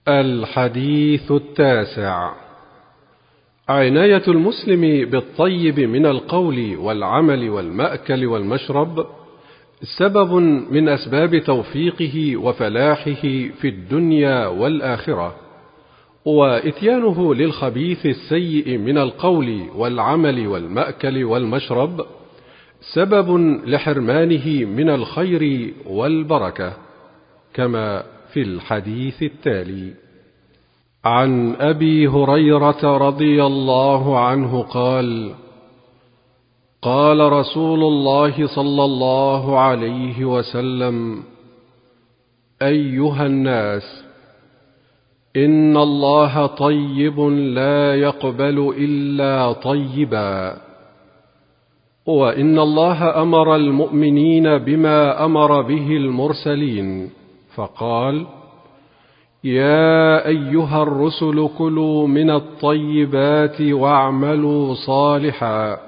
الحديث 9. عناية المسلم بالطيب من القول والعمل والمأكل والمشرب سبب من أسباب توفيقه وفلاحه في الدنيا والآخرة، وإتيانه للخبيث السيء من القول والعمل والمأكل والمشرب سبب لحرمانه من الخير والبركة، كما في الحديث التالي: عن أبي هريرة رضي الله عنه قال: قال رسول الله صلى الله عليه وسلم: أيها الناس، إن الله طيب لا يقبل إلا طيبا، وإن الله أمر المؤمنين بما أمر به المرسلين، فقال: يا أيها الرسل كلوا من الطيبات واعملوا صالحا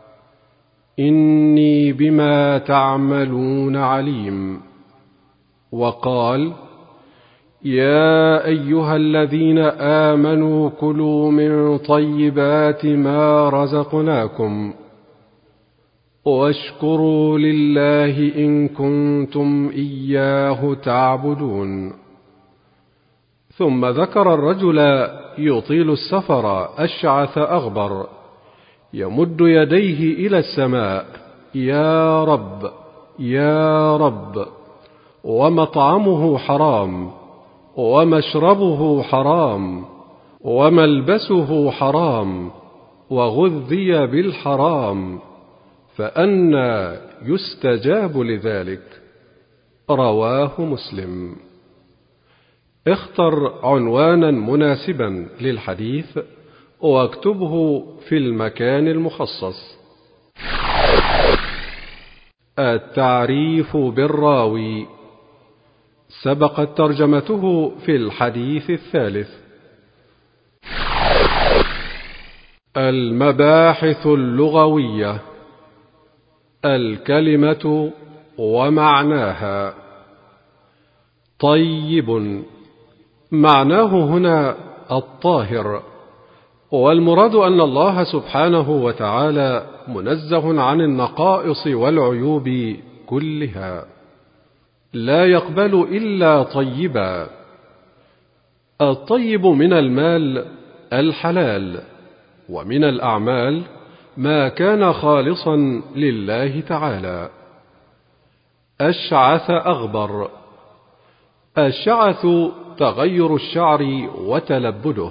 إني بما تعملون عليم. وقال: يا أيها الذين آمنوا كلوا من طيبات ما رزقناكم واشكروا لله إن كنتم إياه تعبدون. ثم ذكر الرجل يطيل السفر أشعث أغبر يمد يديه إلى السماء: يا رب يا رب، ومطعمه حرام ومشربه حرام وملبسه حرام وغذي بالحرام، فأنى يستجاب لذلك؟ رواه مسلم. اختر عنوانا مناسبا للحديث واكتبه في المكان المخصص. التعريف بالراوي سبقت ترجمته في الحديث الثالث. المباحث اللغوية: الكلمة ومعناها. طيب معناه هنا الطاهر، والمراد أن الله سبحانه وتعالى منزه عن النقائص والعيوب كلها، لا يقبل إلا طيبا. الطيب من المال الحلال، ومن الأعمال ما كان خالصا لله تعالى. أشعث أغبر. الشعث تغير الشعر وتلبده.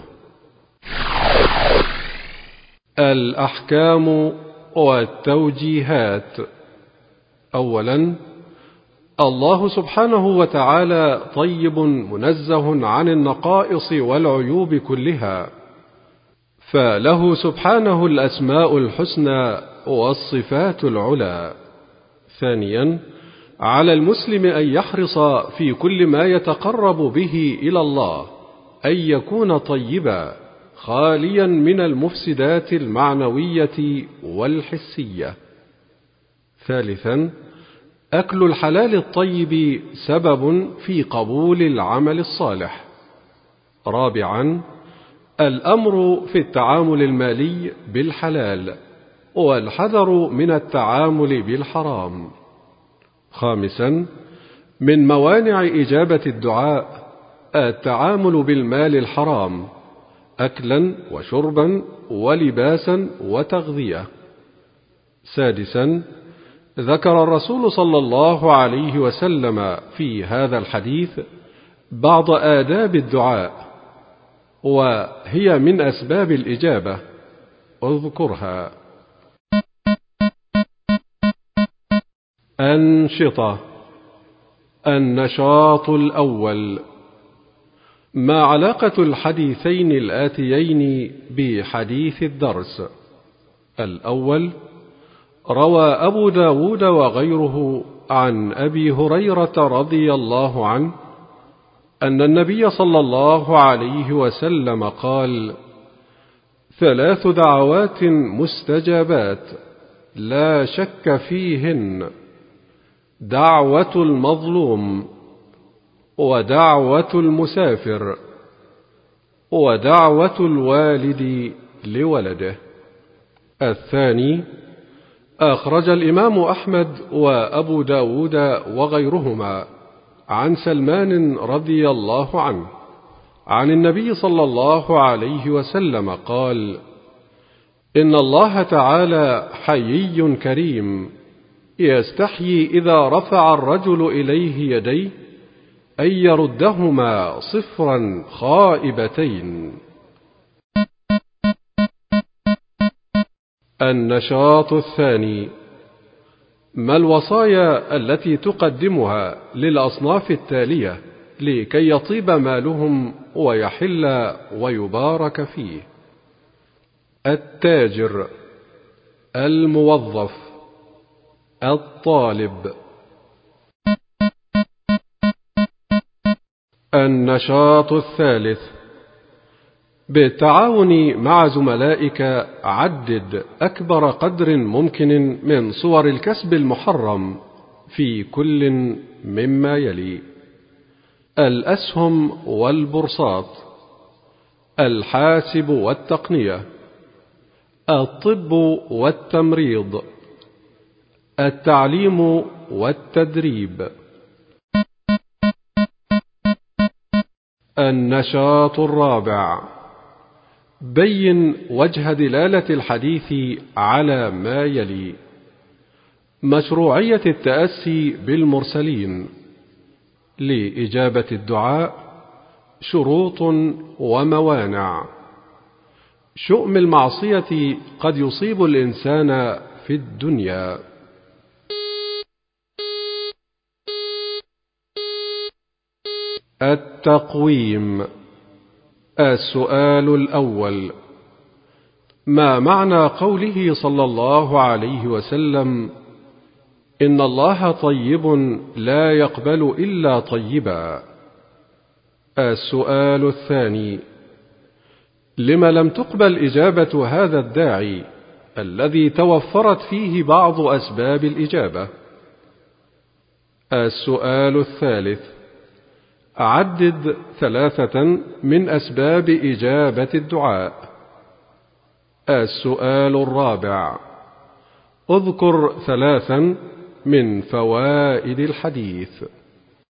الأحكام والتوجيهات. أولا، الله سبحانه وتعالى طيب منزه عن النقائص والعيوب كلها، فله سبحانه الأسماء الحسنى والصفات العلى. ثانيا، على المسلم أن يحرص في كل ما يتقرب به إلى الله أن يكون طيبا، خاليا من المفسدات المعنوية والحسية. ثالثا، أكل الحلال الطيب سبب في قبول العمل الصالح. رابعا، الأمر في التعامل المالي بالحلال، والحذر من التعامل بالحرام. خامسا، من موانع إجابة الدعاء التعامل بالمال الحرام، أكلا وشربا ولباسا وتغذية. سادسا، ذكر الرسول صلى الله عليه وسلم في هذا الحديث بعض آداب الدعاء، وهي من أسباب الإجابة، اذكرها. أنشطة. النشاط الأول: ما علاقة الحديثين الآتيين بحديث الدرس؟ الأول، روى أبو داود وغيره عن أبي هريرة رضي الله عنه أن النبي صلى الله عليه وسلم قال: 3 دعوات مستجابات لا شك فيهن: دعوة المظلوم، ودعوة المسافر، ودعوة الوالد لولده. الثاني أخرج الإمام أحمد وأبو داود وغيرهما عن سلمان رضي الله عنه عن النبي صلى الله عليه وسلم قال: إن الله تعالى حيي كريم، يستحيي إذا رفع الرجل إليه يديه أن يردهما صفرا خائبتين. النشاط الثاني: ما الوصايا التي تقدمها للأصناف التالية لكي يطيب مالهم ويحل ويبارك فيه؟ التاجر، الموظف، الطالب. النشاط الثالث: بالتعاون مع زملائك عدد أكبر قدر ممكن من صور الكسب المحرم في كل مما يلي: الأسهم والبورصات، الحاسب والتقنية، الطب والتمريض، التعليم والتدريب. النشاط الرابع: بين وجه دلالة الحديث على ما يلي: مشروعية التأسي بالمرسلين، لإجابة الدعاء شروط وموانع، شؤم المعصية قد يصيب الإنسان في الدنيا. التقويم. السؤال الأول: ما معنى قوله صلى الله عليه وسلم: إن الله طيب لا يقبل إلا طيبا؟ السؤال الثاني: لم لم تقبل إجابة هذا الداعي الذي توفرت فيه بعض أسباب الإجابة؟ السؤال الثالث: عدد 3 من أسباب إجابة الدعاء. السؤال الرابع: اذكر 3 من فوائد الحديث.